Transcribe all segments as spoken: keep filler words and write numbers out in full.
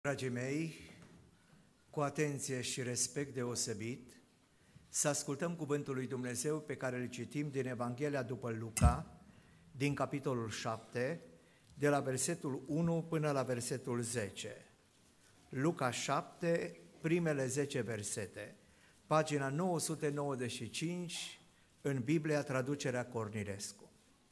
Dragii mei, cu atenție și respect deosebit, să ascultăm cuvântul lui Dumnezeu pe care îl citim din Evanghelia după Luca, din capitolul șapte, de la versetul unu până la versetul zece. Luca șapte, primele zece versete, pagina nouă sute nouăzeci și cinci, în Biblia Traducerea Cornilescu.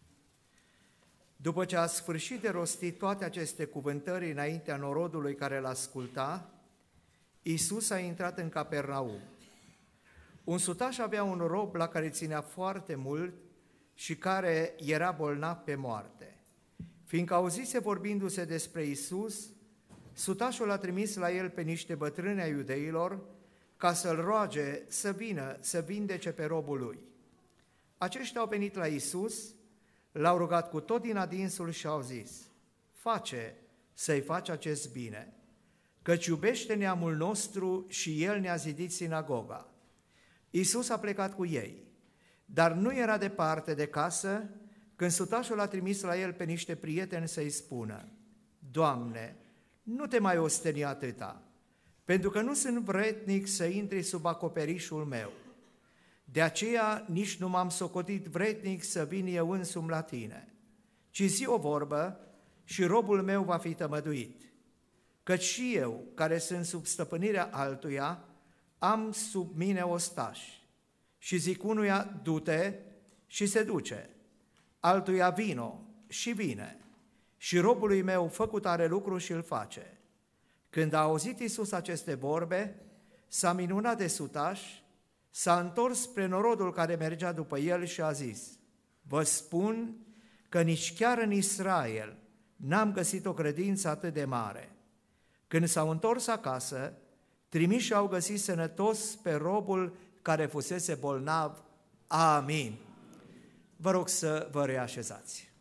După ce a sfârșit de rostit toate aceste cuvântări înaintea norodului care îl asculta, Iisus a intrat în Capernaum. Un sutaș avea un rob la care ținea foarte mult și care era bolnav pe moarte. Fiindcă auzise vorbindu-se despre Iisus, sutașul a trimis la el pe niște bătrâni ai iudeilor ca să-l roage să vină să vindece pe robul lui. Aceștia au venit la Iisus, l-au rugat cu tot din adinsul și au zis: face să-i faci acest bine, căci iubește neamul nostru și el ne-a zidit sinagoga. Iisus a plecat cu ei, dar nu era departe de casă când sutașul a trimis la el pe niște prieteni să-i spună: Doamne, nu te mai osteni atâta, pentru că nu sunt vrednic să intri sub acoperișul meu. De aceea nici nu m-am socotit vrednic să vin eu însumi la tine, ci zi o vorbă și robul meu va fi tămăduit. Căci și eu, care sunt sub stăpânirea altuia, am sub mine ostași și zic unuia: du-te, și se duce, altuia: vino, și vine, și robului meu făcut are lucru și îl face. Când a auzit Iisus aceste vorbe, s-a minunat de sutaș, s-a întors spre norodul care mergea după el și a zis: vă spun că nici chiar în Israel n-am găsit o credință atât de mare. Când s-au întors acasă, trimișii au găsit sănătos pe robul care fusese bolnav. Amin. Vă rog să vă reașezați.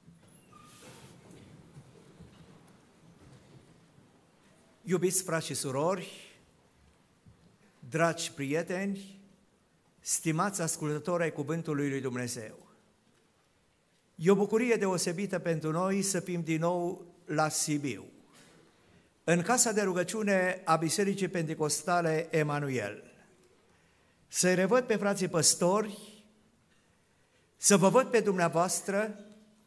Iubiți frați și surori, dragi prieteni, stimați ascultători ai Cuvântului lui Dumnezeu, e o bucurie deosebită pentru noi să fim din nou la Sibiu, în casa de rugăciune a Bisericii Pentecostale Emanuel. Să-i revăd pe frații păstori, să vă văd pe dumneavoastră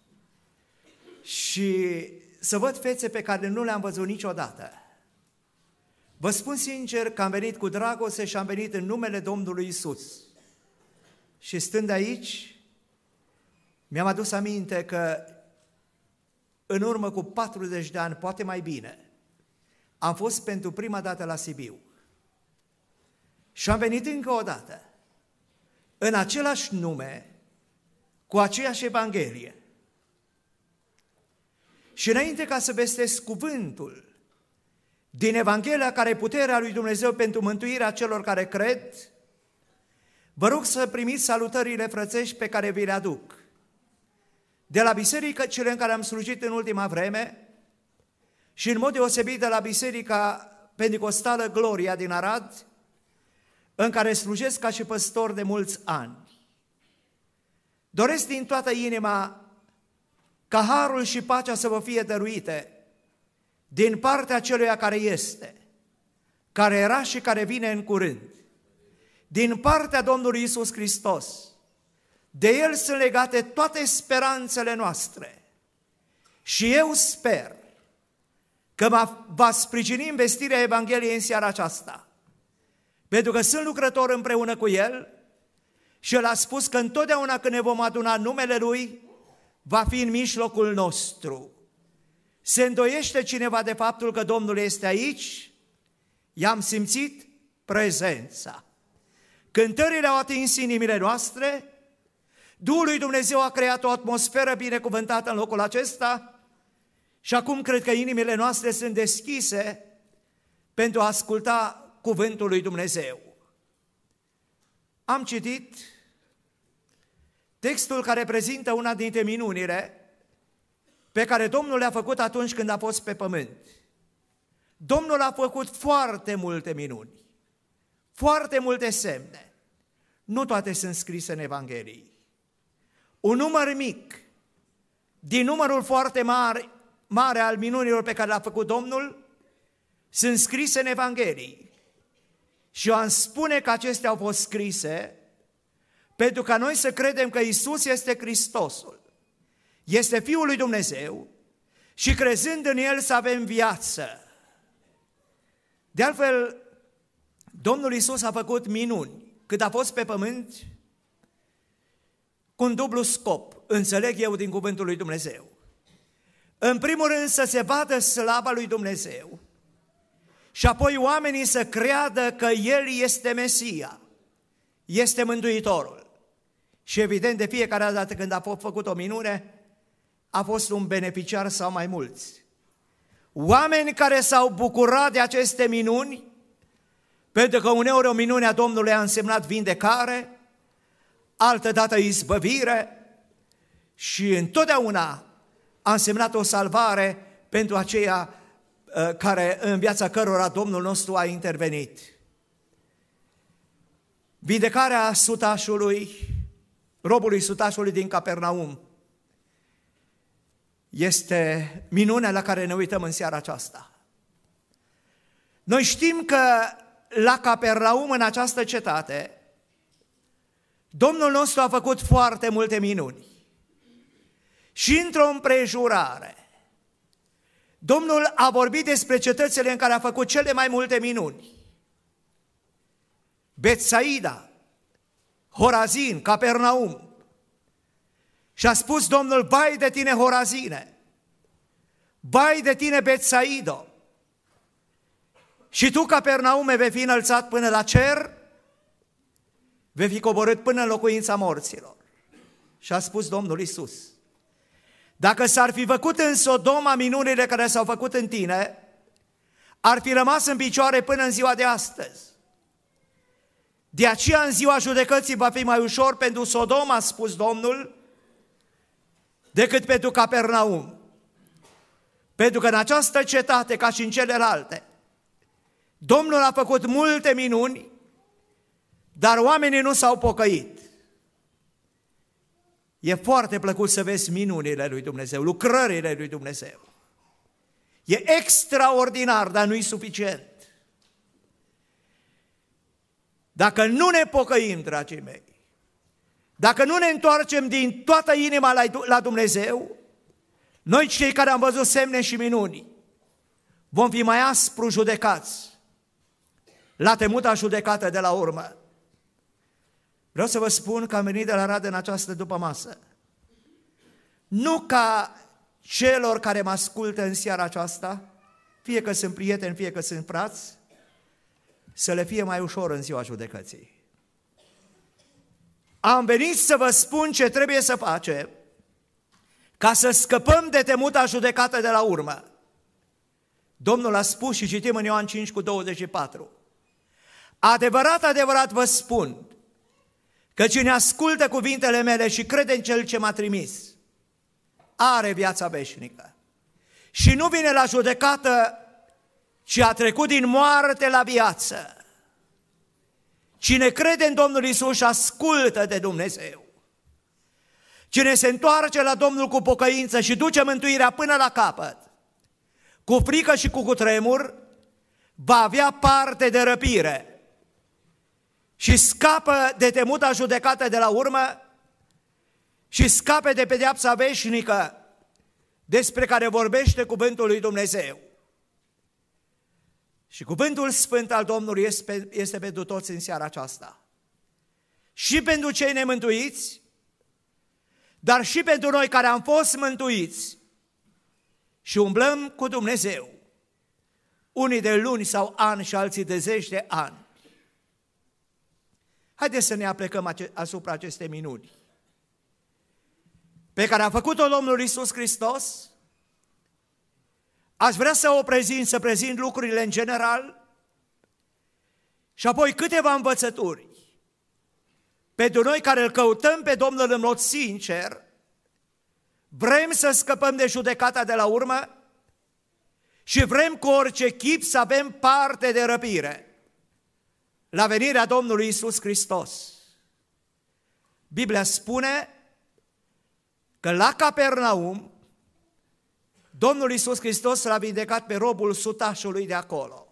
și să văd fețe pe care nu le-am văzut niciodată. Vă spun sincer că am venit cu dragoste și am venit în numele Domnului Iisus. Și stând aici, mi-am adus aminte că în urmă cu patruzeci de ani, poate mai bine, am fost pentru prima dată la Sibiu. Și am venit încă o dată, în același nume, cu aceeași Evanghelie. Și înainte ca să vestesc cuvântul din Evanghelia care e puterea lui Dumnezeu pentru mântuirea celor care cred, vă rog să primiți salutările frățești pe care vi le aduc de la biserică cele în care am slujit în ultima vreme și în mod deosebit de la Biserica Pentecostală Gloria din Arad, în care slujesc ca și păstor de mulți ani. Doresc din toată inima ca harul și pacea să vă fie dăruite din partea celuia care este, care era și care vine în curând, din partea Domnului Iisus Hristos. De El sunt legate toate speranțele noastre și eu sper că va sprijini investirea Evangheliei în seara aceasta, pentru că sunt lucrător împreună cu El și El a spus că întotdeauna când ne vom aduna numele Lui, va fi în mijlocul nostru. Se îndoiește cineva de faptul că Domnul este aici? I-am simțit prezența. Cântările au atins inimile noastre, Duhul lui Dumnezeu a creat o atmosferă binecuvântată în locul acesta și acum cred că inimile noastre sunt deschise pentru a asculta cuvântul lui Dumnezeu. Am citit textul care prezintă una dintre minunile pe care Domnul le-a făcut atunci când a fost pe pământ. Domnul a făcut foarte multe minuni, foarte multe semne. Nu toate sunt scrise în Evanghelie. Un număr mic din numărul foarte mare, mare al minunilor pe care le-a făcut Domnul sunt scrise în Evanghelii. Și eu am spune că acestea au fost scrise pentru ca noi să credem că Iisus este Hristosul, este Fiul lui Dumnezeu și crezând în El să avem viață. De altfel, Domnul Iisus a făcut minuni cât a fost pe pământ cu un dublu scop, înțeleg eu din cuvântul lui Dumnezeu. În primul rând să se vadă slava lui Dumnezeu și apoi oamenii să creadă că El este Mesia, este Mântuitorul. Și evident de fiecare dată când a făcut o minune, a fost un beneficiar sau mai mulți. Oameni care s-au bucurat de aceste minuni, pentru că uneori o minune a Domnului a însemnat vindecare, altădată izbăvire și întotdeauna a însemnat o salvare pentru aceia care, în viața cărora Domnul nostru a intervenit. Vindecarea sutașului, robului sutașului din Capernaum, este minunea la care ne uităm în seara aceasta. Noi știm că la Capernaum, în această cetate, Domnul nostru a făcut foarte multe minuni. Și într-o împrejurare, Domnul a vorbit despre cetățile în care a făcut cele mai multe minuni. Betsaida, Horazin, Capernaum. Și a spus Domnul, bai de tine, Horazine, bai de tine, Betsaido, și tu, Capernaume, vei fi înălțat până la cer, vei fi coborât până în locuința morților. Și a spus Domnul Iisus, dacă s-ar fi făcut în Sodoma minunile care s-au făcut în tine, ar fi rămas în picioare până în ziua de astăzi. De aceea în ziua judecății va fi mai ușor pentru Sodoma, a spus Domnul, decât pentru Capernaum. Pentru că în această cetate, ca și în celelalte, Domnul a făcut multe minuni, dar oamenii nu s-au pocăit. E foarte plăcut să vezi minunile lui Dumnezeu, lucrările lui Dumnezeu. E extraordinar, dar nu-i suficient. Dacă nu ne pocăim, dragii mei, dacă nu ne întoarcem din toată inima la Dumnezeu, noi cei care am văzut semne și minuni, vom fi mai aspru judecați la temuta judecată de la urmă. Vreau să vă spun că am venit de la Arad în această dupămasă, nu ca celor care mă ascultă în seara aceasta, fie că sunt prieteni, fie că sunt frați, să le fie mai ușor în ziua judecății. Am venit să vă spun ce trebuie să facem ca să scăpăm de temuta judecată de la urmă. Domnul a spus și citim în Ioan cinci cu douăzeci și patru. Adevărat, adevărat vă spun că cine ascultă cuvintele mele și crede în Cel ce m-a trimis, are viața veșnică și nu vine la judecată, ci a trecut din moarte la viață. Cine crede în Domnul Iisus și ascultă de Dumnezeu, cine se întoarce la Domnul cu pocăință și duce mântuirea până la capăt, cu frică și cu cutremur, va avea parte de răpire și scapă de temuta judecată de la urmă și scapă de pedeapsa veșnică despre care vorbește cuvântul lui Dumnezeu. Și cuvântul sfânt al Domnului este, este pentru toți în seara aceasta. Și pentru cei nemântuiți, dar și pentru noi care am fost mântuiți și umblăm cu Dumnezeu, unii de luni sau ani și alții de zeci de ani. Haideți să ne aplecăm asupra acestei minuni pe care a făcut-o Domnul Iisus Hristos. Aș vrea să o prezint, să prezint lucrurile în general și apoi câteva învățături pentru noi care îl căutăm pe Domnul în mod sincer, vrem să scăpăm de judecata de la urmă și vrem cu orice chip să avem parte de răpire la venirea Domnului Iisus Hristos. Biblia spune că la Capernaum Domnul Iisus Hristos l-a vindecat pe robul sutașului de acolo.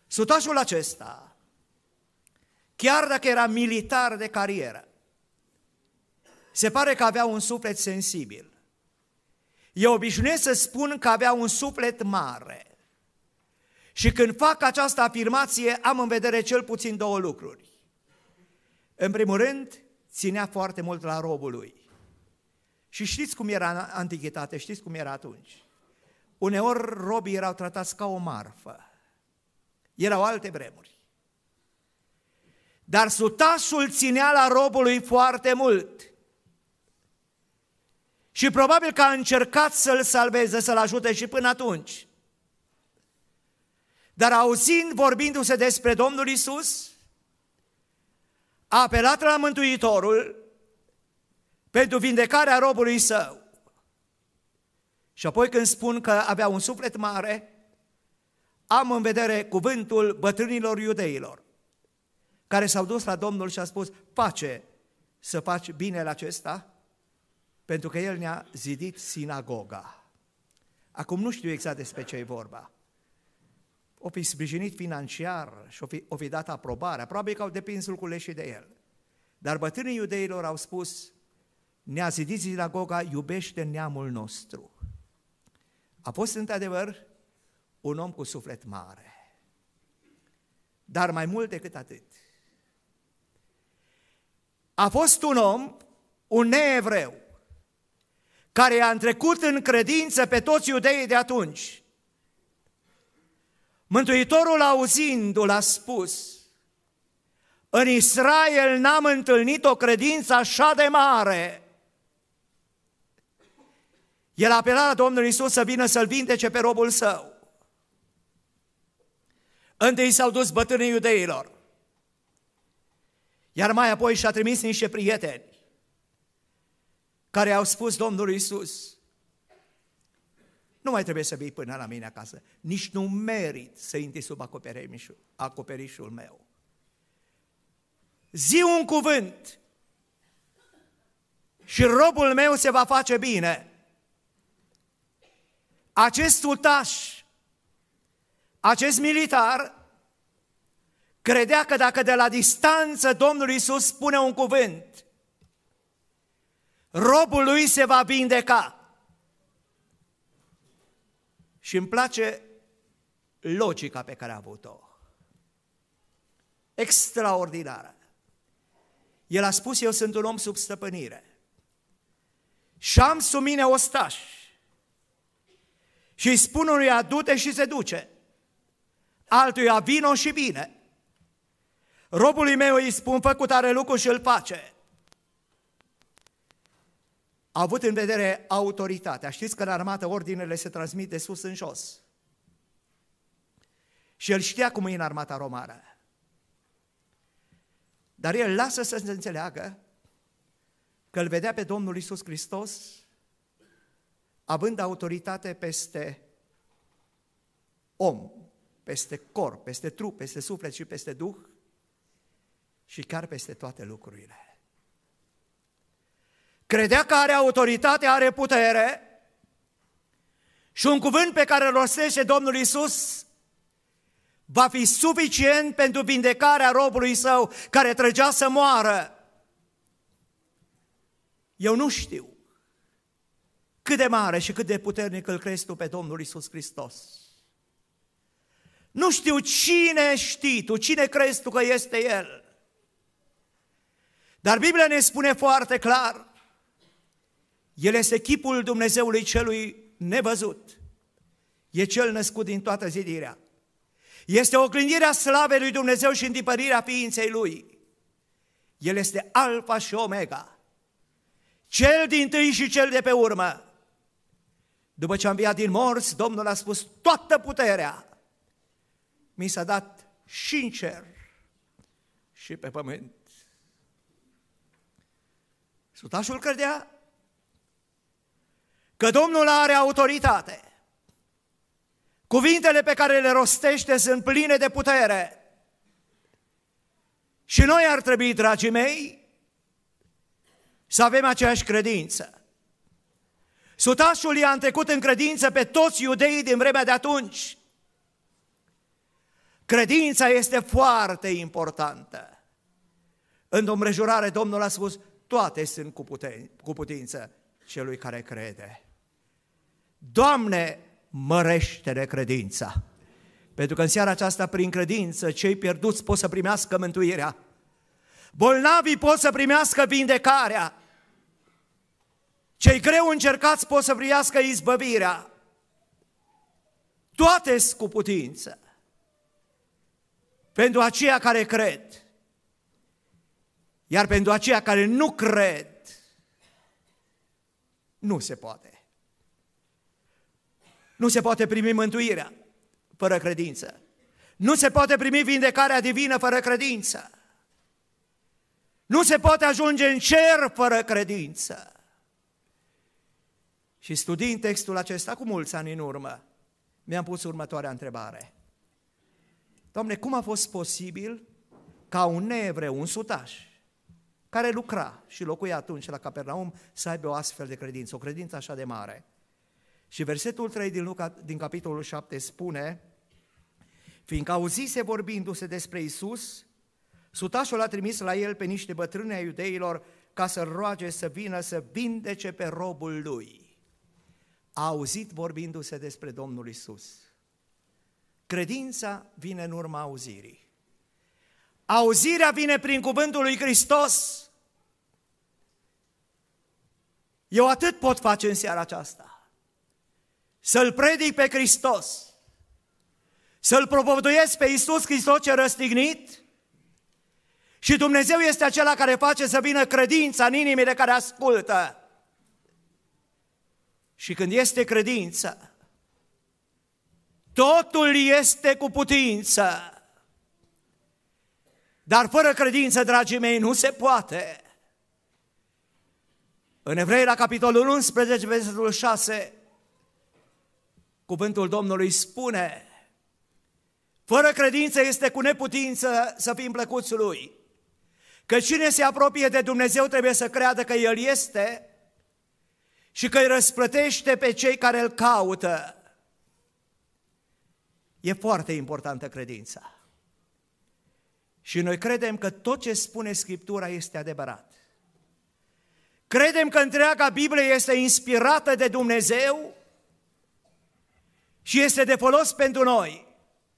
Sutașul acesta, chiar dacă era militar de carieră, se pare că avea un suflet sensibil. Eu obișnuiesc să spun că avea un suflet mare. Și când fac această afirmație, am în vedere cel puțin două lucruri. În primul rând, ținea foarte mult la robul lui. Și știți cum era în antichitate, știți cum era atunci. Uneori robii erau tratați ca o marfă. Erau alte vremuri. Dar sutașul ținea la robul lui foarte mult. Și probabil că a încercat să-l salveze, să-l ajute și până atunci. Dar auzind, vorbindu-se despre Domnul Iisus, a apelat la Mântuitorul pentru vindecarea robului său. Și apoi când spun că avea un suflet mare, am în vedere cuvântul bătrânilor iudeilor, care s-au dus la Domnul și a spus: pace să faci binele acesta, pentru că El ne-a zidit sinagoga. Acum nu știu exact despre ce e vorba. O fi sprijinit financiar și o fi, o fi dat aprobarea, probabil că au depins lucrurile și de El. Dar bătrânii iudeilor au spus: ne-a zidit sinagoga, iubește neamul nostru. A fost într-adevăr un om cu suflet mare. Dar mai mult decât atât, a fost un om, un neevreu, care a întrecut în credință pe toți iudeii de atunci. Mântuitorul, auzindu-l, a spus: în Israel n-am întâlnit o credință așa de mare. El a apelat la Domnul Iisus să vină să-l vindece pe robul său. Întâi s-au dus bătrânii iudeilor, iar mai apoi și-a trimis niște prieteni care au spus Domnului Iisus: nu mai trebuie să vii până la mine acasă, nici nu merit să intri sub acoperișul, acoperișul meu. Zi un cuvânt și robul meu se va face bine. Acest sutaș, acest militar, credea că dacă de la distanță Domnul Iisus spune un cuvânt, robul lui se va vindeca. Și îmi place logica pe care a avut-o. Extraordinară. El a spus: eu sunt un om sub stăpânire și am sub mine ostași. Și îi spun unuia: du-te și se duce, altuia: vino și vine. Robului meu îi spun: fă cu tare lucru și îl face. A avut în vedere autoritatea. Știți că în armată ordinele se transmit de sus în jos. Și el știa cum e în armata romană. Dar el lasă să se înțeleagă că îl vedea pe Domnul Iisus Hristos având autoritate peste om, peste corp, peste trup, peste suflet și peste duh și chiar peste toate lucrurile. Credea că are autoritate, are putere și un cuvânt pe care îl rostește Domnul Iisus va fi suficient pentru vindecarea robului său care trăgea să moară. Eu nu știu cât de mare și cât de puternic îl crezi tu pe Domnul Iisus Hristos. Nu știu cine știi tu, cine crezi tu că este El. Dar Biblia ne spune foarte clar: El este chipul Dumnezeului celui nevăzut. E Cel născut din toată zidirea. Este oglindirea slavei lui Dumnezeu și întipărirea ființei Lui. El este Alfa și Omega, Cel dintâi și Cel de pe urmă. După ce a înviat din morți, Domnul a spus: toată puterea mi s-a dat și în cer și pe pământ. Sutașul credea că Domnul are autoritate. Cuvintele pe care le rostește sunt pline de putere. Și noi ar trebui, dragii mei, să avem aceeași credință. Sutașul i-a întrecut în credință pe toți iudeii din vremea de atunci. Credința este foarte importantă. În împrejurare, Domnul a spus, toate sunt cu, puten- cu putință celui care crede. Doamne, mărește-ne credința, pentru că în seara aceasta, prin credință, cei pierduți pot să primească mântuirea, bolnavii pot să primească vindecarea, cei greu încercați pot să primească izbăvirea. Toate sunt cu putință pentru aceia care cred. Iar pentru aceia care nu cred, nu se poate. Nu se poate primi mântuirea fără credință. Nu se poate primi vindecarea divină fără credință. Nu se poate ajunge în cer fără credință. Și studiind textul acesta cu mulți ani în urmă, mi-am pus următoarea întrebare. Doamne, cum a fost posibil ca un neevreu, un sutaș, care lucra și locuia atunci la Capernaum, să aibă o astfel de credință, o credință așa de mare? Și versetul trei din Luca, din capitolul șapte spune, fiindcă auzise vorbindu-se despre Iisus, sutașul a trimis la el pe niște bătrâni ai iudeilor ca să-l roage să vină să vindece pe robul lui. A auzit vorbindu-se despre Domnul Iisus. Credința vine în urma auzirii. Auzirea vine prin cuvântul lui Hristos. Eu atât pot face în seara aceasta. Să-L predic pe Hristos, să-L propovăduiesc pe Iisus Hristos ce răstignit, și Dumnezeu este acela care face să vină credința în inimile care ascultă. Și când este credință, totul este cu putință. Dar fără credință, dragii mei, nu se poate. În Evrei, la capitolul unsprezece, versetul șase, cuvântul Domnului spune, fără credință este cu neputință să fim plăcuți Lui. Că cine se apropie de Dumnezeu trebuie să creadă că El este și că îi răsplătește pe cei care îl caută. E foarte importantă credința. Și noi credem că tot ce spune Scriptura este adevărat. Credem că întreaga Biblie este inspirată de Dumnezeu și este de folos pentru noi.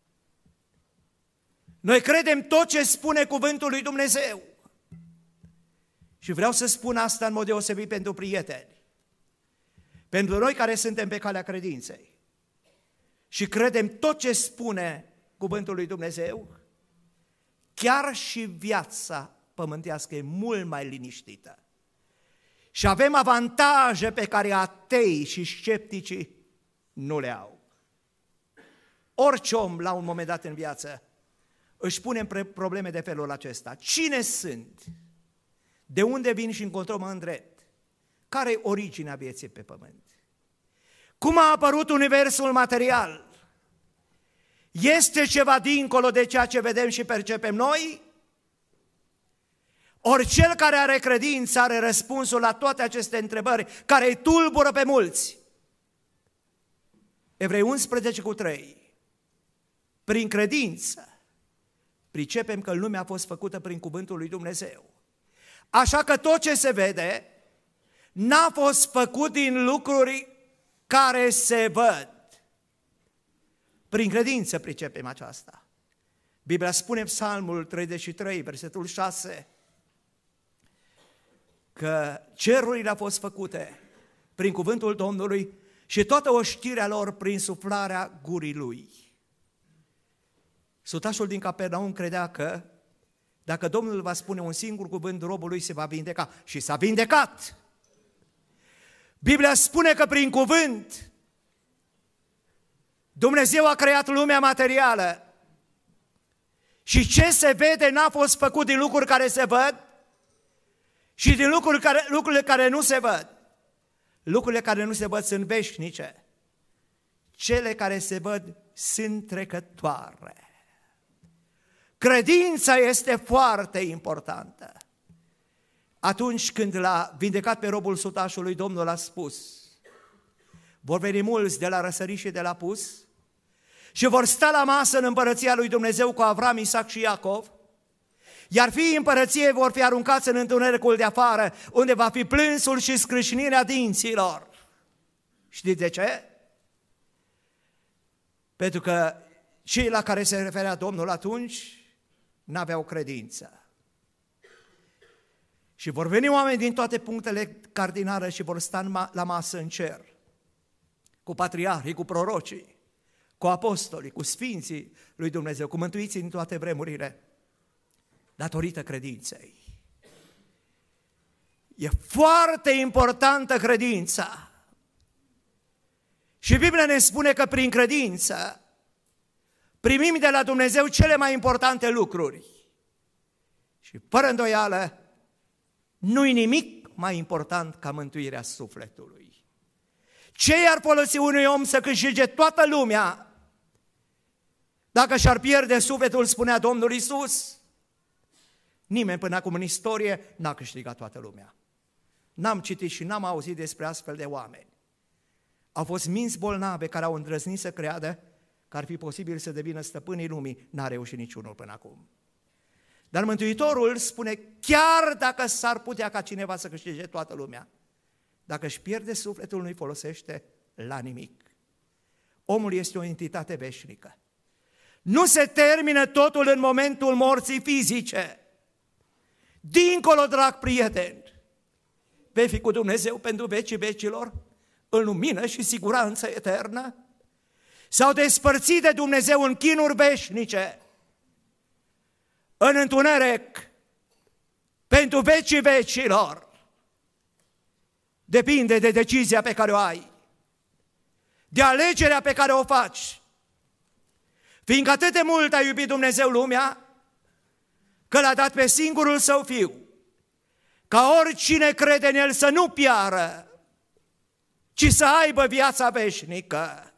Noi credem tot ce spune cuvântul lui Dumnezeu. Și vreau să spun asta în mod deosebit pentru prieteni. Pentru noi care suntem pe calea credinței și credem tot ce spune cuvântul lui Dumnezeu, chiar și viața pământească e mult mai liniștită. Și avem avantaje pe care atei și scepticii nu le au. Orice om, la un moment dat în viață, își pune probleme de felul acesta. Cine sunt? De unde vin și încotro mă îndrept? Care e originea vieții pe pământ? Cum a apărut universul material? Este ceva dincolo de ceea ce vedem și percepem noi? Ori cel care are credință are răspunsul la toate aceste întrebări care îi tulbură pe mulți. Evrei unsprezece cu trei. Prin credință pricepem că lumea a fost făcută prin cuvântul lui Dumnezeu. Așa că tot ce se vede n-a fost făcut din lucruri care se văd. Prin credință pricepem aceasta. Biblia spune în Psalmul treizeci și trei, versetul șase, că cerurile au fost făcute prin cuvântul Domnului și toată oștirea lor prin suflarea gurii Lui. Sutașul din Capernaum credea că dacă Domnul va spune un singur cuvânt, robul lui se va vindeca. Și s-a vindecat. Biblia spune că prin cuvânt Dumnezeu a creat lumea materială. Și ce se vede n-a fost făcut din lucruri care se văd și din lucruri care, lucrurile care nu se văd. Lucrurile care nu se văd sunt veșnice. Cele care se văd sunt trecătoare. Credința este foarte importantă. Atunci când l-a vindecat pe robul sutașului, Domnul a spus, vor veni mulți de la răsărit și de la pus și vor sta la masă în împărăția lui Dumnezeu cu Avram, Isaac și Iacov, iar fiii împărăției vor fi aruncați în întunericul de afară, unde va fi plânsul și scrâșnirea dinților. Știți de ce? Pentru că cei la care se referea Domnul atunci n-aveau credință. Și vor veni oameni din toate punctele cardinale și vor sta la masă în cer, cu patriarhii, cu prorocii, cu apostolii, cu sfinții lui Dumnezeu, cu mântuiții din toate vremurile, datorită credinței. E foarte importantă credința. Și Biblia ne spune că prin credință primim de la Dumnezeu cele mai importante lucruri. Și fără îndoială, nu-i nimic mai important ca mântuirea sufletului. Ce i-ar folosi unui om să câștige toată lumea dacă și-ar pierde sufletul, spunea Domnul Iisus? Nimeni până acum în istorie n-a câștigat toată lumea. N-am citit și n-am auzit despre astfel de oameni. Au fost minți bolnave care au îndrăznit să creadă că ar fi posibil să devină stăpânii lumii. N-a reușit niciunul până acum. Dar Mântuitorul spune, chiar dacă s-ar putea ca cineva să câștige toată lumea, dacă își pierde sufletul, nu-i folosește la nimic. Omul este o entitate veșnică. Nu se termină totul în momentul morții fizice. Dincolo, drag prieten, vei fi cu Dumnezeu pentru vecii vecilor, în lumină și siguranță eternă? S-au despărțit de Dumnezeu în chinuri veșnice, în întuneric, pentru vecii vecilor. Depinde de decizia pe care o ai, de alegerea pe care o faci. Fiindcă atât de mult a iubit Dumnezeu lumea, că l-a dat pe singurul Său Fiu, ca oricine crede în El să nu piară, ci să aibă viața veșnică.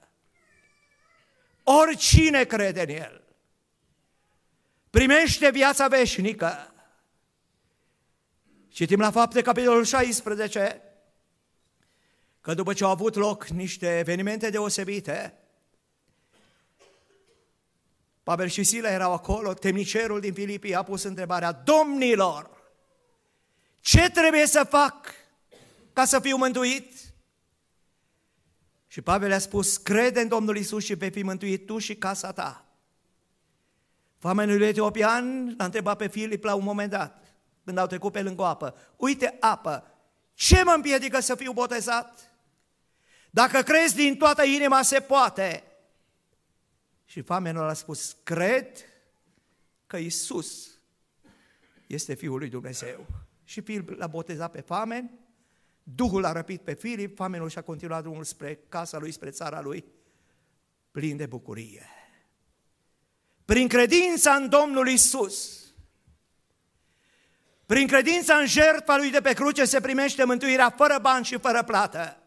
Oricine crede în El primește viața veșnică. Citim la Fapte, capitolul șaisprezece, că după ce au avut loc niște evenimente deosebite, Pavel și Sila erau acolo, temnicerul din Filipii a pus întrebarea, domnilor, ce trebuie să fac ca să fiu mântuit? Și Pavel a spus, crede în Domnul Iisus și vei fi mântuit tu și casa ta. Famenul etiopian l-a întrebat pe Filip la un moment dat, când au trecut pe lângă apă, uite apă, ce mă împiedică să fiu botezat? Dacă crezi din toată inima, se poate. Și famenul a spus, cred că Iisus este Fiul lui Dumnezeu. Și Filip l-a botezat pe famen, Duhul a răpit pe Filip, famenul și-a continuat drumul spre casa lui, spre țara lui, plin de bucurie. Prin credința în Domnul Iisus, prin credința în jertfa lui de pe cruce se primește mântuirea fără bani și fără plată.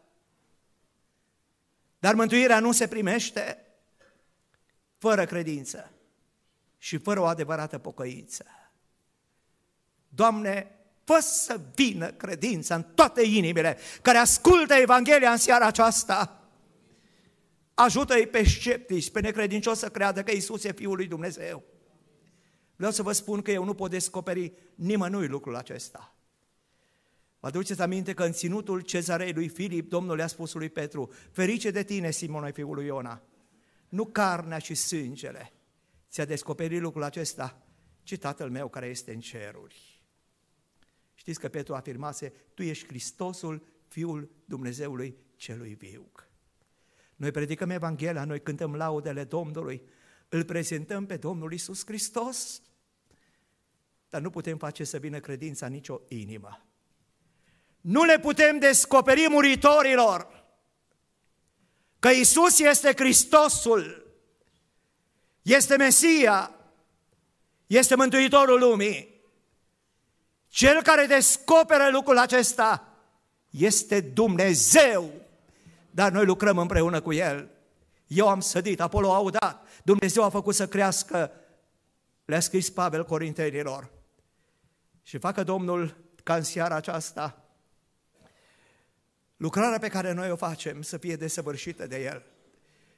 Dar mântuirea nu se primește fără credință și fără o adevărată pocăință. Doamne, fă să vină credința în toate inimile care ascultă Evanghelia în seara aceasta. Ajută-i pe sceptici, pe necredincioși să creadă că Iisus e Fiul lui Dumnezeu. Vreau să vă spun că eu nu pot descoperi nimănui lucrul acesta. Vă aduceți aminte că în ținutul cezarei lui Filip, Domnul i-a spus lui Petru, ferice de tine, Simone, fiul lui Iona, nu carnea și sângele ți-a descoperit lucrul acesta, ci Tatăl meu care este în ceruri. Știți că Petru afirmase, tu ești Hristosul, Fiul Dumnezeului celui viu. Noi predicăm Evanghelia, noi cântăm laudele Domnului, îl prezentăm pe Domnul Iisus Hristos, dar nu putem face să vină credința în nicio inimă. Nu le putem descoperi muritorilor că Iisus este Hristosul, este Mesia, este Mântuitorul lumii. Cel care descoperă lucrul acesta este Dumnezeu, dar noi lucrăm împreună cu El. Eu am sădit, Apolo a udat, Dumnezeu a făcut să crească, le-a scris Pavel Corintenilor. Și facă Domnul ca în seara aceasta lucrarea pe care noi o facem să fie desăvârșită de El.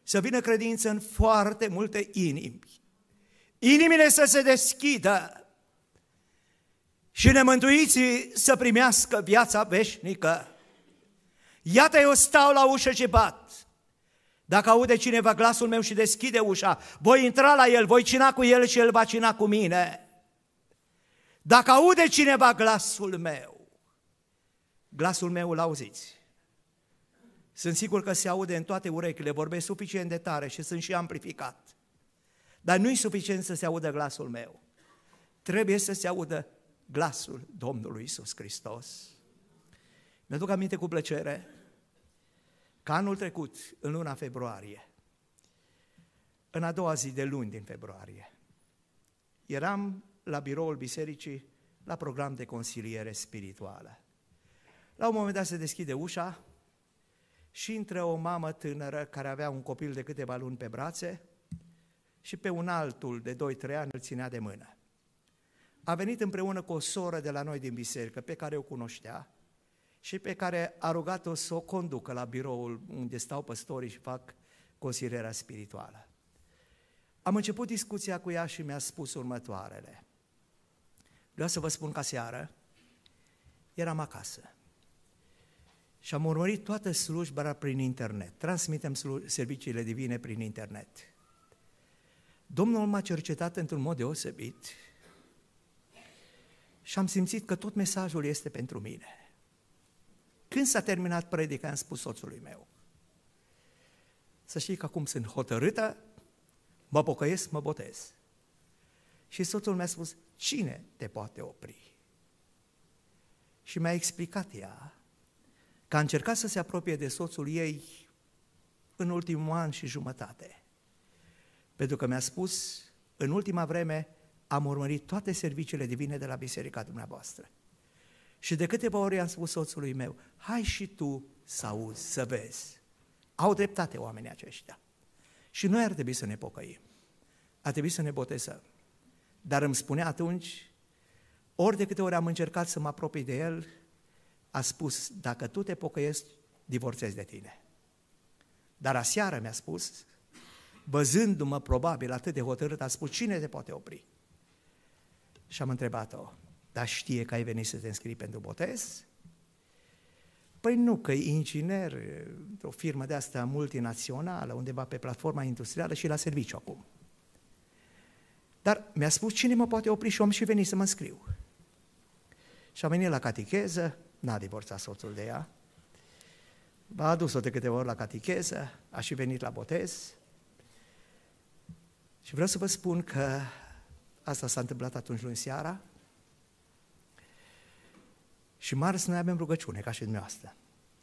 să vină credință în foarte multe inimi. Inimile să se deschidă și nemântuiții să primească viața veșnică. Iată, eu stau la ușă și bat. Dacă aude cineva glasul meu și deschide ușa, voi intra la el, voi cina cu el și el va cina cu mine. Dacă aude cineva glasul meu, glasul meu îl auziți. Sunt sigur că se aude în toate urechile, vorbesc suficient de tare și sunt și amplificat. Dar nu-i suficient să se audă glasul meu. Trebuie să se audă glasul Domnului Iisus Hristos. Mi-aduc aminte cu plăcere că anul trecut, în luna februarie, în a doua zi de luni din februarie, eram la biroul bisericii la program de consiliere spirituală. La un moment dat se deschide ușa și intră o mamă tânără care avea un copil de câteva luni pe brațe și pe un altul de doi trei ani îl ținea de mână. A venit împreună cu o soră de la noi din biserică, pe care o cunoștea și pe care a rugat-o să o conducă la biroul unde stau păstorii și fac consilierea spirituală. Am început discuția cu ea și mi-a spus următoarele. Vreau să vă spun că aseară eram acasă și am urmărit toată slujba prin internet. Transmitem serviciile divine prin internet. Domnul m-a cercetat într-un mod deosebit și am simțit că tot mesajul este pentru mine. Când s-a terminat predica, am spus soțului meu: să știi că acum sunt hotărâtă, mă pocăiesc, mă botez. Și soțul mi-a spus: cine te poate opri? Și mi-a explicat ea că a încercat să se apropie de soțul ei în ultimul an și jumătate. Pentru că mi-a spus: în ultima vreme am urmărit toate serviciile divine de la biserica dumneavoastră. Și de câteva ori am spus soțului meu: hai și tu să auzi, să vezi. Au dreptate oamenii aceștia. Și noi ar trebui să ne pocăim. Ar trebui să ne botezăm. Dar îmi spunea atunci, ori de câte ori am încercat să mă apropii de el, a spus: dacă tu te pocăiești, divorțezi de tine. Dar aseară mi-a spus, văzându-mă probabil atât de hotărât, a spus: cine te poate opri? Și am întrebat-o: dar știe că ai venit să te înscrii pentru botez? Păi nu, că e inginer, o firmă de asta multinațională, undeva pe platforma industrială și la serviciu acum. Dar mi-a spus: cine mă poate opri? Și am și venit să mă înscriu. Și am venit la catecheză, n-a divorțat soțul de ea, a adus-o de câteva ori la catecheză, a și venit la botez. Și vreau să vă spun că asta s-a întâmplat atunci luni seara și marți noi avem rugăciune, ca și dumneavoastră.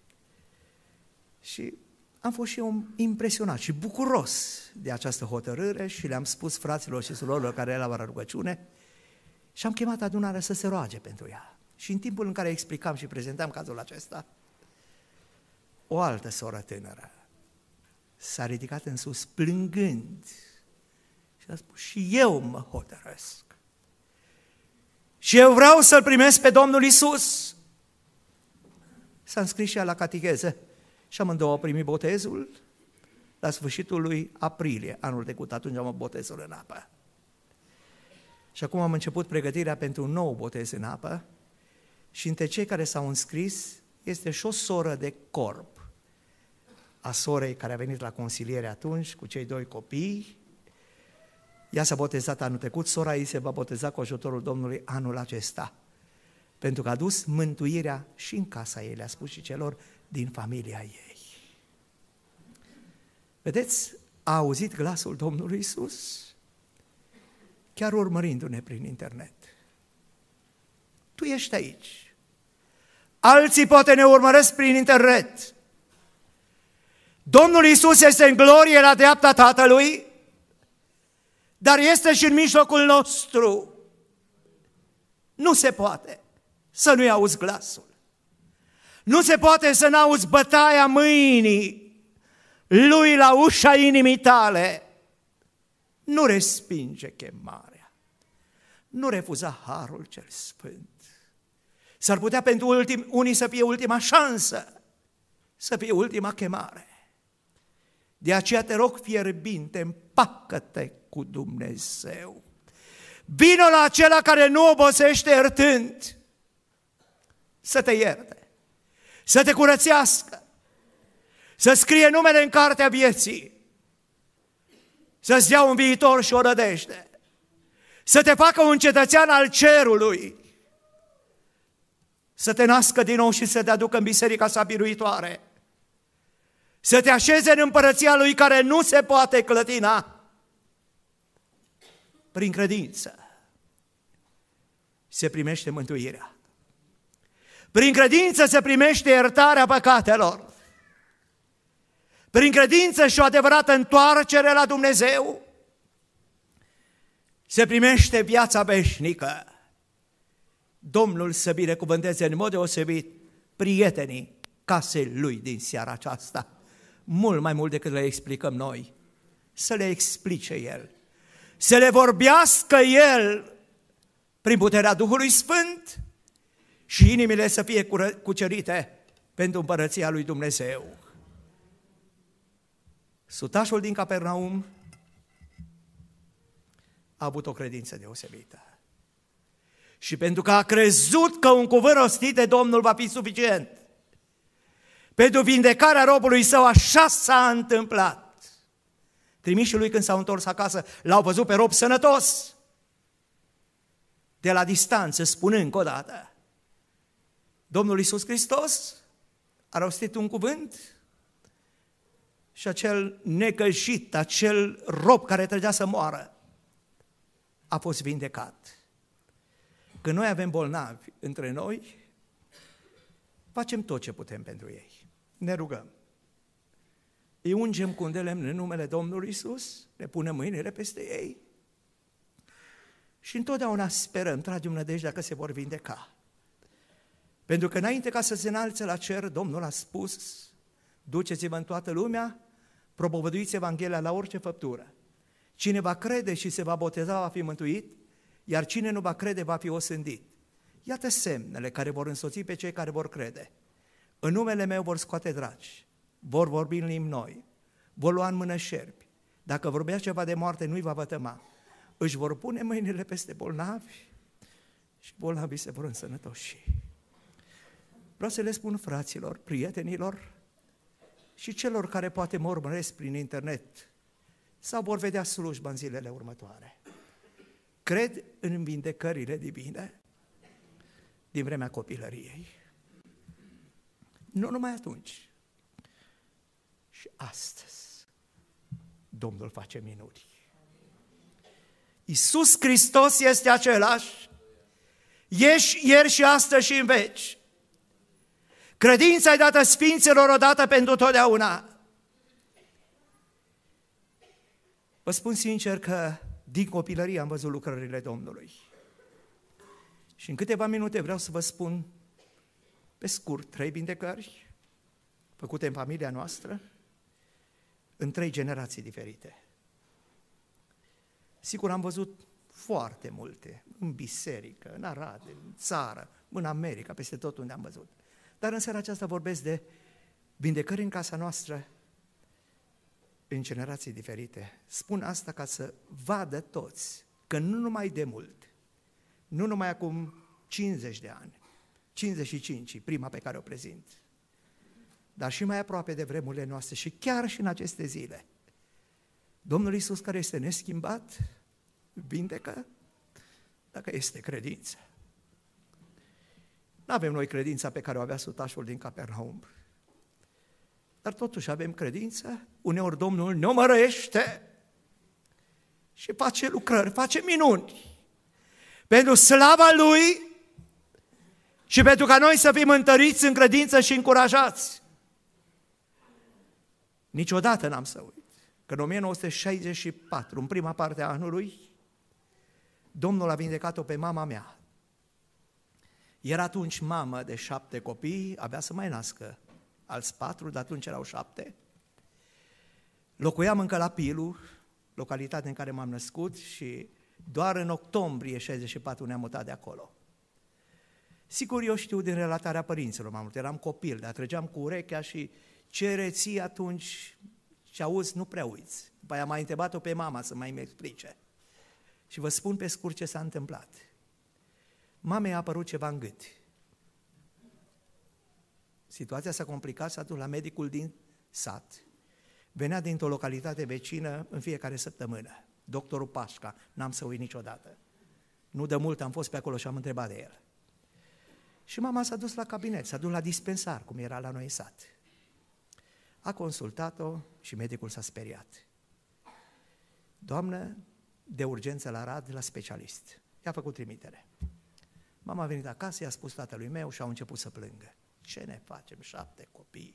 Și am fost și eu impresionat și bucuros de această hotărâre și le-am spus fraților și surorilor care erau la rugăciune și am chemat adunarea să se roage pentru ea. Și în timpul în care explicam și prezentam cazul acesta, o altă soră tânără s-a ridicat în sus plângând și a spus: și eu mă hotărăsc. Și eu vreau să-L primesc pe Domnul Iisus. S-a înscris și ea la catecheză și amândouă au primit botezul la sfârșitul lui aprilie, anul trecut, atunci am botezul în apă. Și acum am început pregătirea pentru un nou botez în apă și între cei care s-au înscris este și o soră de corp a sorei care a venit la consiliere atunci cu cei doi copii. Ea s-a botezat anul trecut, sora ei se va boteza cu ajutorul Domnului anul acesta, pentru că a dus mântuirea și în casa ei, le-a spus și celor din familia ei. Vedeți, a auzit glasul Domnului Iisus, chiar urmărindu-ne prin internet. Tu ești aici. Alții poate ne urmăresc prin internet. Domnul Iisus este în glorie la dreapta Tatălui, dar este și în mijlocul nostru. Nu se poate să nu-i auzi glasul. Nu se poate să n-auzi bătaia mâinii Lui la ușa inimii tale. Nu respinge chemarea. Nu refuza harul cel sfânt. S-ar putea pentru ultim, unii să fie ultima șansă, să fie ultima chemare. De aceea te rog fierbinte, împacă-te cu Dumnezeu. Vino la acela care nu obosește iertând, să te ierte, să te curățească, să scrie numele în cartea vieții, să-ți dea un viitor și o nădejde, să te facă un cetățean al cerului, să te nască din nou și să te aducă în biserica sa biruitoare, să te așeze în împărăția lui care nu se poate clătina. Prin credință se primește mântuirea. Prin credință se primește iertarea păcatelor. Prin credință și o adevărată întoarcere la Dumnezeu se primește viața veșnică. Domnul să binecuvânteze în mod deosebit prietenii casei lui din seara aceasta, mult mai mult decât le explicăm noi, să le explice El, să le vorbească El prin puterea Duhului Sfânt și inimile să fie cucerite pentru împărăția lui Dumnezeu. Sutașul din Capernaum a avut o credință deosebită. Și pentru că a crezut că un cuvânt rostit de Domnul va fi suficient pentru vindecarea robului său, așa s-a întâmplat. Trimișii lui, când s-au întors acasă, l-au văzut pe rob sănătos, de la distanță, spunând încă o dată: Domnul Iisus Hristos a rostit un cuvânt și acel necăjit, acel rob care trebuia să moară, a fost vindecat. Când noi avem bolnavi între noi, facem tot ce putem pentru ei. Ne rugăm. Îi ungem cu un de lemn în numele Domnului Iisus, le punem mâinile peste ei și întotdeauna sperăm, tragem nădejdea că se vor vindeca. Pentru că înainte ca să se înalțe la cer, Domnul a spus: duceți-vă în toată lumea, propovăduiți Evanghelia la orice făptură. Cine va crede și se va boteza va fi mântuit, iar cine nu va crede va fi osândit. Iată semnele care vor însoți pe cei care vor crede. În numele meu vor scoate draci, vor vorbi în limbi noi, vor lua în mână șerpi. Dacă vorbea ceva de moarte, nu-i va vătăma. Își vor pune mâinile peste bolnavi și bolnavii se vor însănătoși. Vreau să le spun fraților, prietenilor și celor care poate mă urmăresc prin internet sau vor vedea slujba în zilele următoare: cred în vindecările divine din vremea copilăriei. Nu numai atunci, și astăzi Domnul face minuni. Iisus Hristos este același, ești ieri și astăzi și în veci. Credința-i dată sfinților odată pentru totdeauna. Vă spun sincer că din copilărie am văzut lucrările Domnului. Și în câteva minute vreau să vă spun pe scurt trei vindecări făcute în familia noastră, în trei generații diferite. Sigur, am văzut foarte multe, în biserică, în Arad, în țară, în America, peste tot unde am văzut. Dar în seara aceasta vorbesc de vindecări în casa noastră, în generații diferite. Spun asta ca să vadă toți că nu numai de mult, nu numai acum cincizeci de ani, cincizeci și cinci, prima pe care o prezint, dar și mai aproape de vremurile noastre și chiar și în aceste zile, Domnul Iisus, care este neschimbat, vindecă dacă este credință. Nu avem noi credința pe care o avea sutașul din Capernaum, dar totuși avem credință. Uneori Domnul ne omărăște și face lucrări, face minuni pentru slava Lui și pentru ca noi să fim întăriți în credință și încurajați. Niciodată n-am să uit că în o mie nouă sute șaizeci și patru, în prima parte a anului, Domnul a vindecat-o pe mama mea. Era atunci mamă de șapte copii, avea să mai nască alți patru, dar atunci erau șapte. Locuiam încă la Pilu, localitatea în care m-am născut, și doar în octombrie șaizeci și patru ne-am mutat de acolo. Sigur, eu știu din relatarea părinților, m-am mult, eram copil, dar trăgeam cu urechea și ce reții atunci, Și auzi, nu prea uiți. După aia am mai întrebat-o pe mama să mai îmi explice. Și vă spun pe scurt ce s-a întâmplat. Mamei a apărut ceva în gât. Situația s-a complicat, s-a dus la medicul din sat. Venea dintr-o localitate vecină în fiecare săptămână. Doctorul Pașca, n-am să uit niciodată. Nu de mult am fost pe acolo și am întrebat de el. Și mama s-a dus la cabinet, s-a dus la dispensar, cum era la noi în sat. A consultat-o și medicul s-a speriat. Doamnă, de urgență la Arad, la specialist. I-a făcut trimitere. Mama a venit acasă, i-a spus tatălui meu și au început să plângă. Ce ne facem, șapte copii?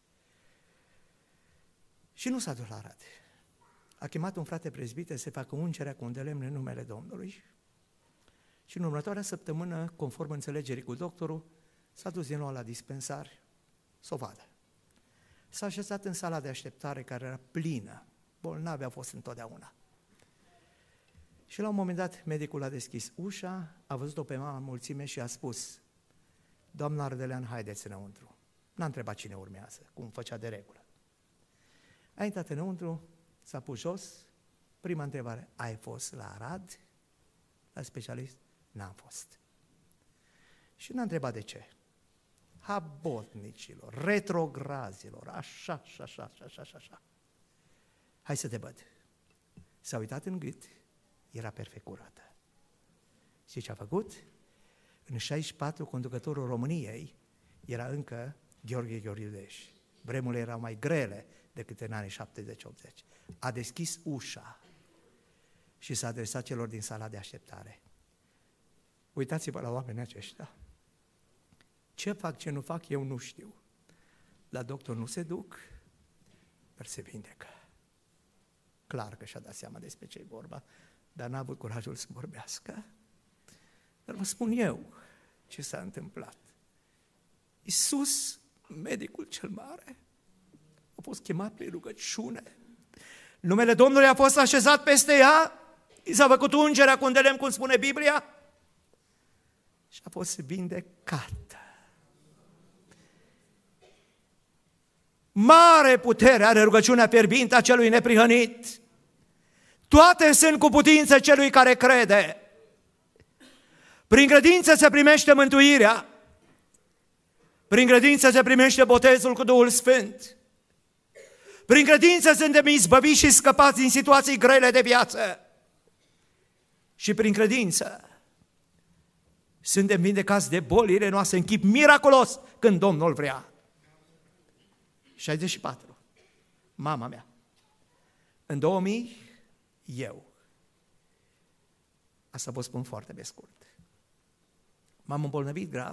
Și nu s-a dus la Arad. A chemat un frate prezbiter să facă ungerea cu un de lemn în numele Domnului și în următoarea săptămână, conform înțelegerii cu doctorul, s-a dus din nou la dispensar să o vadă. S-a așezat în sala de așteptare care era plină, bolnavi au fost întotdeauna. Și la un moment dat medicul a deschis ușa, a văzut-o pe mama în mulțime și a spus: doamna Ardelean, haideți înăuntru. N-a întrebat cine urmează, cum făcea de regulă. A intrat înăuntru, s-a pus jos, prima întrebare: ai fost la Arad? La specialist? N-am fost. Și n-a întrebat de ce. Habotnicilor, retrograzilor, așa, așa, așa, așa, așa, așa. Hai să te văd. S-a uitat în gât, era perfect curată. Și ce a făcut? În șaizeci și patru, conducătorul României era încă Gheorghe Gheorghiudeș. Vremurile erau mai grele decât în anii șaptezeci optzeci. A deschis ușa și s-a adresat celor din sala de așteptare. Uitați-vă la oamenii aceștia. Ce fac, ce nu fac, eu nu știu. La doctor nu se duc, dar se vindecă. Clar că și-a dat seama despre ce-i vorba, dar n-a avut curajul să vorbească. Dar vă spun eu ce s-a întâmplat. Iisus, medicul cel mare, a fost chemat prin rugăciune. Numele Domnului a fost așezat peste ea, i s-a făcut ungerea cu un de lemn, cum spune Biblia, și a fost vindecată. Mare putere are rugăciunea fierbintă a celui neprihănit. Toate sunt cu putință celui care crede. Prin credință se primește mântuirea. Prin credință se primește botezul cu Duhul Sfânt. Prin credință suntem izbăviți și scăpați din situații grele de viață. Și prin credință suntem vindecați de bolile noastre în chip miraculos când Domnul vrea. șaizeci și patru. Mama mea. În două mii, eu. Asta vă spun foarte pe scurt. M-am îmbolnăvit grav.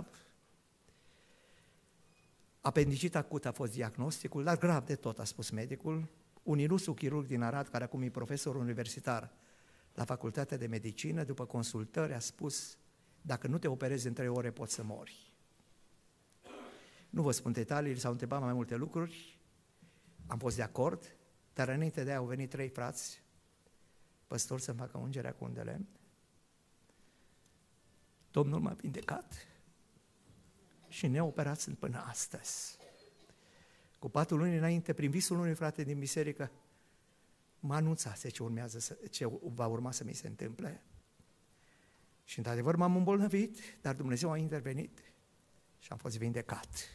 Apendicit acut a fost diagnosticul, dar grav de tot, a spus medicul. Un ilustru chirurg din Arad, care acum e profesor universitar la Facultatea de Medicină, după consultări a spus: dacă nu te operezi în trei ore, poți să mori. Nu vă spun detalii, s-au întrebat mai multe lucruri, am fost de acord, dar înainte de aia au venit trei frați, păstori, să-mi facă ungerea cu un de lemn. Domnul m-a vindecat și neoperat sunt până astăzi. Cu patru luni înainte, prin visul unui frate din biserică, mă anunțase ce, urmează să, ce va urma să mi se întâmple. Și într-adevăr m-am îmbolnăvit, dar Dumnezeu a intervenit și am fost vindecat.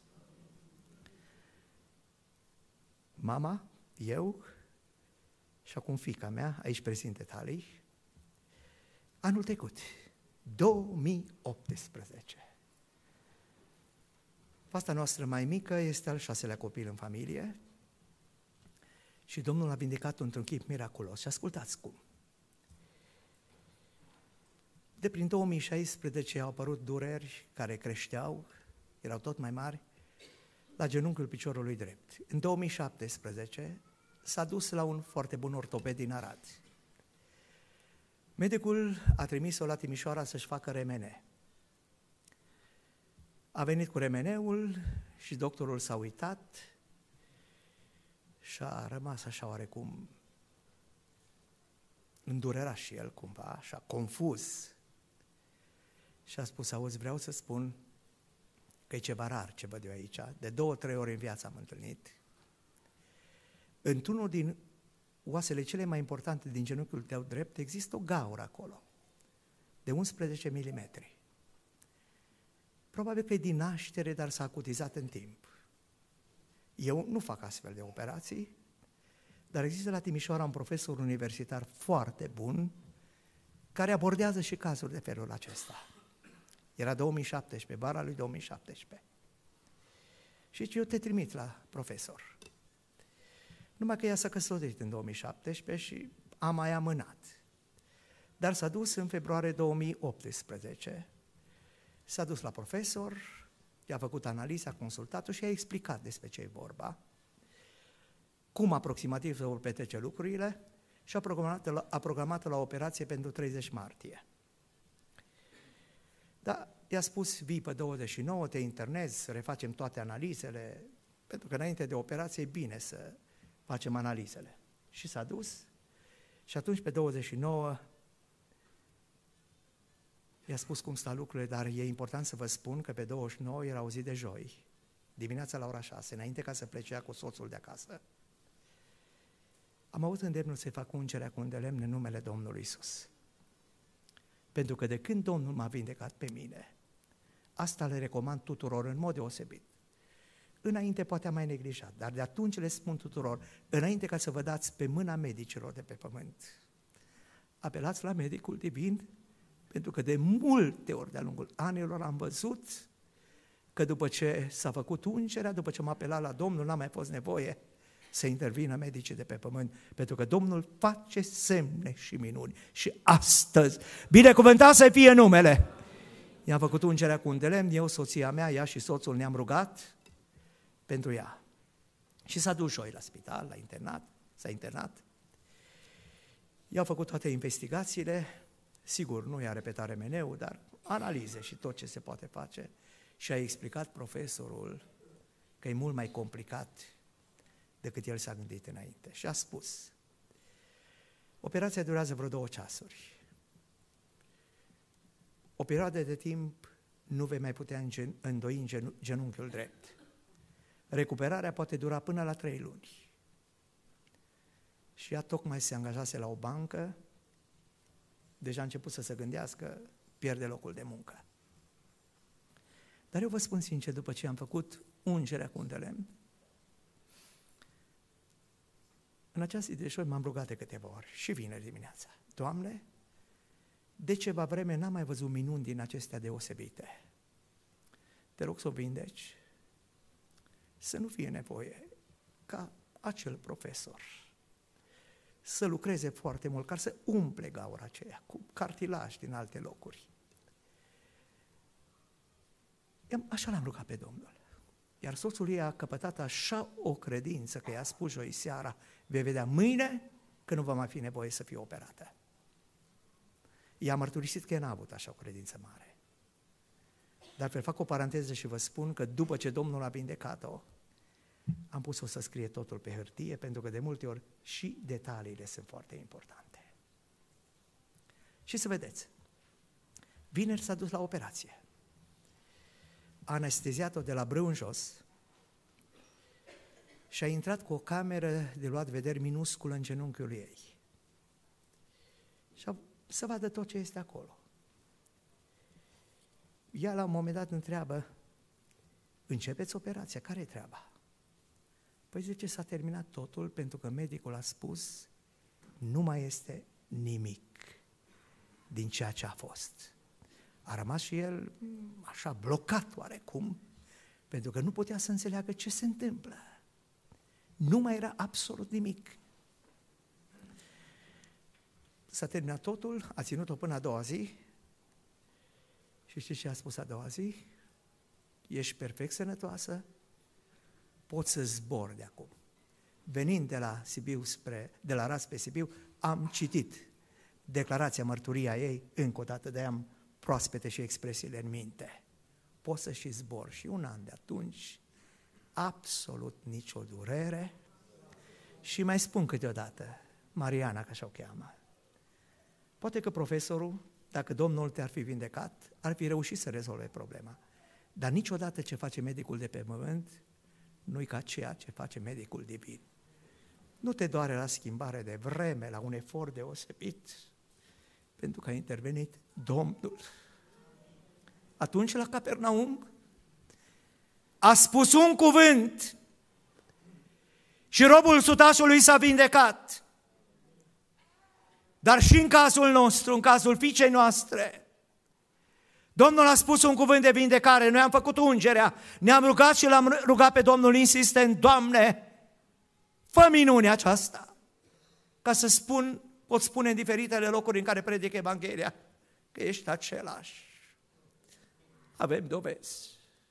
Mama, eu și acum fiica mea, aici prezint detalii, anul trecut, două mii optsprezece. Fasta noastră mai mică este al șaselea copil în familie și Domnul a vindecat-o într-un chip miraculos. Și ascultați cum. De prin două mii șaisprezece au apărut dureri care creșteau, erau tot mai mari, la genunchiul piciorului drept. În două mii șaptesprezece s-a dus la un foarte bun ortoped din Arad. Medicul a trimis-o la Timișoara să-și facă remene. A venit cu remeneul și doctorul s-a uitat și a rămas așa oarecum îndurerat și el cumva, așa confuz. Și a spus: auzi, vreau să spun că e ceva rar ce văd eu aici. De două, trei ori în viață am întâlnit. într-unul din oasele cele mai importante din genunchiul tău drept există o gaură acolo, de unsprezece milimetri. Probabil că e din naștere, dar s-a acutizat în timp. Eu nu fac astfel de operații, dar există la Timișoara un profesor universitar foarte bun, care abordează și cazuri de felul acesta. Era două mii șaptesprezece, vara lui două mii șaptesprezece. Și eu te trimit la profesor. Numai că ea s-a căsătorit în două mii șaptesprezece și a mai amânat. Dar s-a dus în februarie două mii optsprezece, s-a dus la profesor, i-a făcut analiza, a consultat-o și a explicat despre ce e vorba, cum aproximativ se vor petrece lucrurile și a programat la, a programat la operație pentru treizeci martie. Dar i-a spus, vii pe douăzeci și nouă, te internezi, să refacem toate analizele, pentru că înainte de operație e bine să facem analizele. Și s-a dus și atunci pe douăzeci și nouă i-a spus cum stau lucrurile, dar e important să vă spun că pe douăzeci și nouă era o zi de joi, dimineața la ora șase, înainte ca să plece cu soțul de acasă. Am avut îndemnul să-i fac ungerea cu un de lemn în numele Domnului Iisus. Pentru că de când Domnul m-a vindecat pe mine, asta le recomand tuturor în mod deosebit. Înainte poate am mai neglijat, dar de atunci le spun tuturor, înainte ca să vă dați pe mâna medicilor de pe pământ, apelați la medicul divin, pentru că de multe ori de-a lungul anilor am văzut că după ce s-a făcut ungerea, după ce m-a apelat la Domnul, n-a mai fost nevoie să intervină medicii de pe pământ, pentru că Domnul face semne și minuni. Și astăzi, binecuvântat să fie numele! I-am făcut ungerea cu un de lemn, eu, soția mea, ea și soțul ne-am rugat pentru ea. Și s-a dus joi la spital, la internat, s-a internat. I-au făcut toate investigațiile, sigur, nu i-a repetat remeneu, dar analize și tot ce se poate face. Și a explicat profesorul că e mult mai complicat decât el s-a gândit înainte. Și a spus, operația durează vreo două ceasuri. O perioadă de timp nu vei mai putea îndoi în genunchiul drept. Recuperarea poate dura până la trei luni. Și ea tocmai se angajase la o bancă, deja a început să se gândească, pierde locul de muncă. Dar eu vă spun sincer, după ce am făcut ungerea cu un de lemn, în această zi de joi m-am rugat de câteva ori și vineri dimineața. Doamne, de ceva vreme n-am mai văzut minuni din acestea deosebite. Te rog să o vindeci, să nu fie nevoie ca acel profesor să lucreze foarte mult, ca să umple gaura aceea cu cartilași din alte locuri. Așa l-am rugat pe Domnul. Iar soțul ei a căpătat așa o credință că i-a spus joi seara, vei vedea mâine că nu va mai fi nevoie să fie operată. I-a mărturisit că ea n-a avut așa o credință mare. Dar vă fac o paranteză și vă spun că după ce Domnul a vindecat-o, am pus-o să scrie totul pe hârtie, pentru că de multe ori și detaliile sunt foarte importante. Și să vedeți, vineri s-a dus la operație. A anesteziat-o de la brâu în jos și a intrat cu o cameră de luat vederi minusculă în genunchiul ei. Și a, să vadă tot ce este acolo. Ea la un moment dat întreabă, începeți operația, care e treaba? Păi zice, s-a terminat totul pentru că medicul a spus, nu mai este nimic din ceea ce a fost. A rămas și el așa blocat oarecum, pentru că nu putea să înțeleagă ce se întâmplă. Nu mai era absolut nimic. S-a terminat totul, a ținut-o până a doua zi și știți ce a spus a doua zi? Ești perfect sănătoasă, poți să zbori de acum. Venind de la Sibiu spre, de la Arad spre Sibiu, am citit declarația, mărturia ei, încă o dată, de-aia am proaspete și expresiile în minte. Poți să și zbor. Și un an de atunci, absolut nicio durere. Și mai spun câteodată, Mariana, că așa o cheamă, poate că profesorul, dacă Domnul te-ar fi vindecat, ar fi reușit să rezolve problema. Dar niciodată ce face medicul de pe pământ, nu-i ca ceea ce face medicul divin. Nu te doare la schimbare de vreme, la un efort deosebit, pentru că a intervenit Domnul. Atunci la Capernaum a spus un cuvânt și robul sutașului s-a vindecat. Dar și în cazul nostru, în cazul fiicei noastre, Domnul a spus un cuvânt de vindecare, noi am făcut ungerea, ne-am rugat și l-am rugat pe Domnul insistent, Doamne, fă minunea aceasta, ca să spun, pot spune în diferitele locuri în care predic Evanghelia, că ești același. Avem dovezi.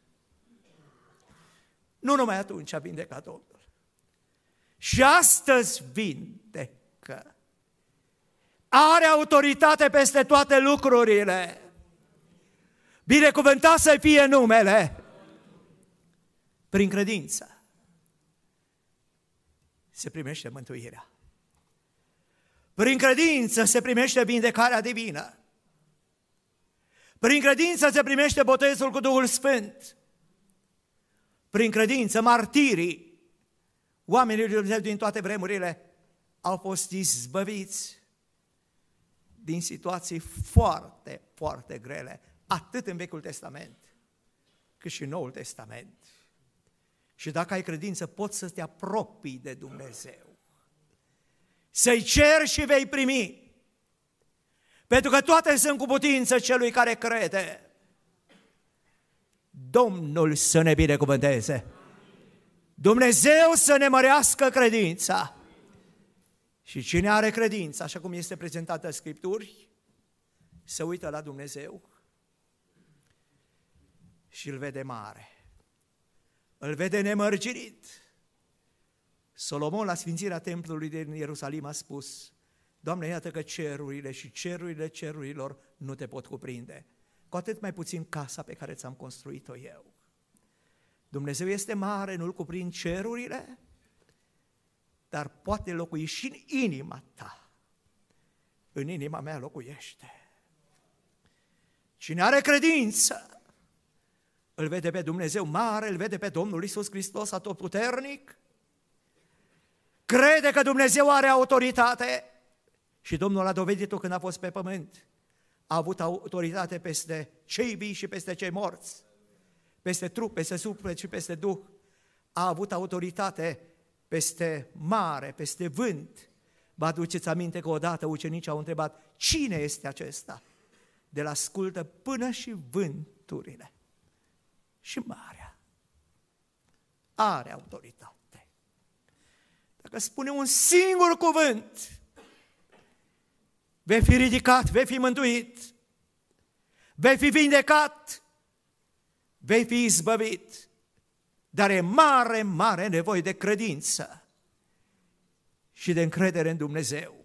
Nu numai atunci a vindecat Domnul. Și astăzi vindecă. Are autoritate peste toate lucrurile. Binecuvântat să fie numele. Prin credință se primește mântuirea. Prin credință se primește vindecarea divină. Prin credință se primește botezul cu Duhul Sfânt. Prin credință, martirii, oamenii lui Dumnezeu din toate vremurile, au fost izbăviți din situații foarte, foarte grele, atât în Vechiul Testament, cât și în Noul Testament. Și dacă ai credință, poți să te apropii de Dumnezeu. Să-i ceri și vei primi. Pentru că toate sunt cu putință celui care crede. Domnul să ne binecuvânteze. Dumnezeu să ne mărească credința. Și cine are credință, așa cum este prezentată în Scripturi, se uită la Dumnezeu și îl vede mare. Îl vede nemărginit. Solomon, la sfințirea templului din Ierusalim, a spus, Doamne, iată că cerurile și cerurile cerurilor nu te pot cuprinde, cu atât mai puțin casa pe care ți-am construit-o eu. Dumnezeu este mare, nu-l cuprind cerurile, dar poate locui și în inima ta. În inima mea locuiește. Cine are credință, îl vede pe Dumnezeu mare, îl vede pe Domnul Iisus Hristos atotputernic, crede că Dumnezeu are autoritate și Domnul a dovedit-o când a fost pe pământ. A avut autoritate peste cei vii și peste cei morți, peste trup, peste suflet și peste duh. A avut autoritate peste mare, peste vânt. Vă aduceți aminte că odată ucenicii au întrebat, cine este acesta? De-l ascultă până și vânturile și marea. Are autoritate. Dacă spune un singur cuvânt, vei fi ridicat, vei fi mântuit, vei fi vindecat, vei fi izbăvit, dar e mare, mare nevoie de credință și de încredere în Dumnezeu.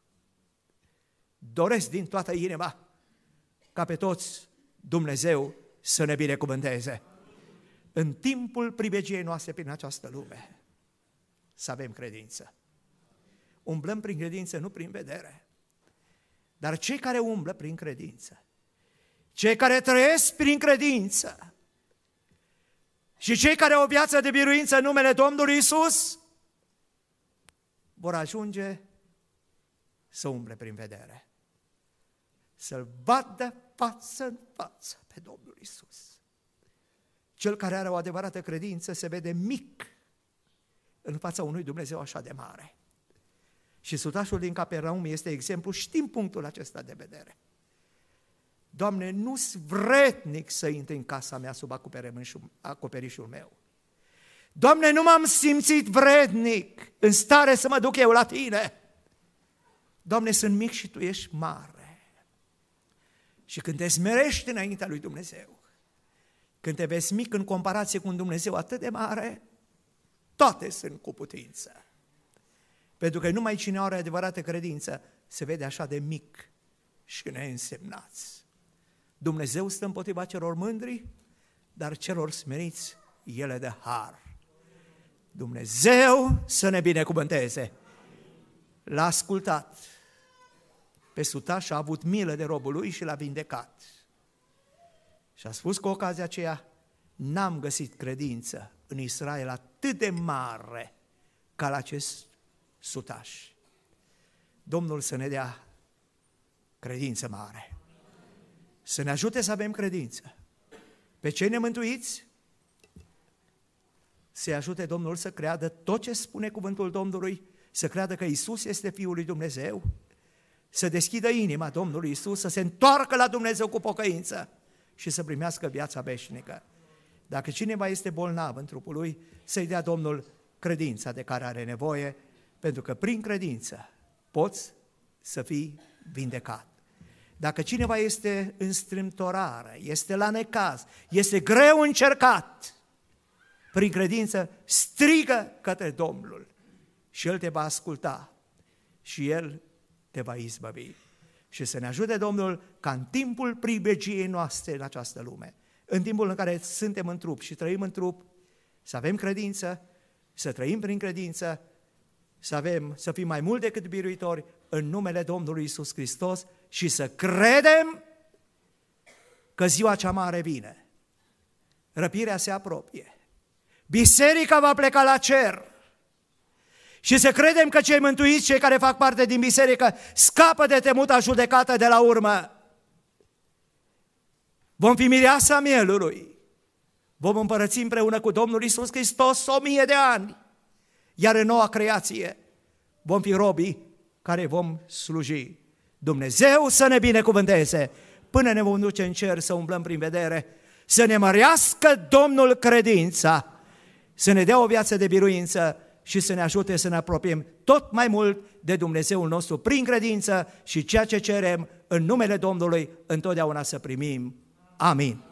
Doresc din toată inima ca pe toți Dumnezeu să ne binecuvânteze. În timpul pribegiei noastre prin această lume, să avem credință. Umblăm prin credință, nu prin vedere. Dar cei care umblă prin credință, cei care trăiesc prin credință și cei care au o viață de biruință în numele Domnului Iisus, vor ajunge să umble prin vedere, să-L vadă față în față pe Domnul Iisus. Cel care are o adevărată credință se vede mic în fața unui Dumnezeu așa de mare. Și sutașul din Capernaum este exemplu, știm punctul acesta de vedere. Doamne, nu-s vrednic să intri în casa mea sub acoperișul meu. Doamne, nu m-am simțit vrednic, în stare să mă duc eu la Tine. Doamne, sunt mic și Tu ești mare. Și când te smerești înaintea lui Dumnezeu, când te vezi mic în comparație cu un Dumnezeu atât de mare, toate sunt cu putință. Pentru că numai cine are adevărată credință se vede așa de mic și neînsemnați. Dumnezeu stă împotriva celor mândri, dar celor smeriți ele de har. Dumnezeu să ne binecuvânteze. L-a ascultat pe sutaș și a avut milă de robul lui și l-a vindecat. Și a spus cu ocazia aceea, n-am găsit credință în Israel atât de mare ca la acest sutași. Domnul să ne dea credință mare, să ne ajute să avem credință. Pe cei nemântuiți să-i ajute Domnul să creadă tot ce spune cuvântul Domnului, să creadă că Iisus este Fiul lui Dumnezeu, să deschidă inima Domnului Iisus, să se întoarcă la Dumnezeu cu pocăință și să primească viața veșnică. Dacă cineva este bolnav în trupul lui, să-i dea Domnul credința de care are nevoie, pentru că prin credință poți să fii vindecat. Dacă cineva este în strâmtorare, este la necaz, este greu încercat, prin credință strigă către Domnul și El te va asculta și El te va izbăvi. Și să ne ajute Domnul ca în timpul pribegiei noastre în această lume, în timpul în care suntem în trup și trăim în trup, să avem credință, să trăim prin credință, să avem, să fim mai mult decât biruitori în numele Domnului Iisus Hristos și să credem că ziua cea mare vine. Răpirea se apropie. Biserica va pleca la cer. Și să credem că cei mântuiți, cei care fac parte din biserică, scapă de temuta judecată de la urmă. Vom fi mireasa mielului. Vom împărăți împreună cu Domnul Iisus Hristos o mie de ani. Iar în noua creație vom fi robii care vom sluji. Dumnezeu să ne binecuvânteze până ne vom duce în cer să umblăm prin vedere, să ne mărească Domnul credința, să ne dea o viață de biruință și să ne ajute să ne apropiem tot mai mult de Dumnezeul nostru prin credință și ceea ce cerem în numele Domnului întotdeauna să primim. Amin.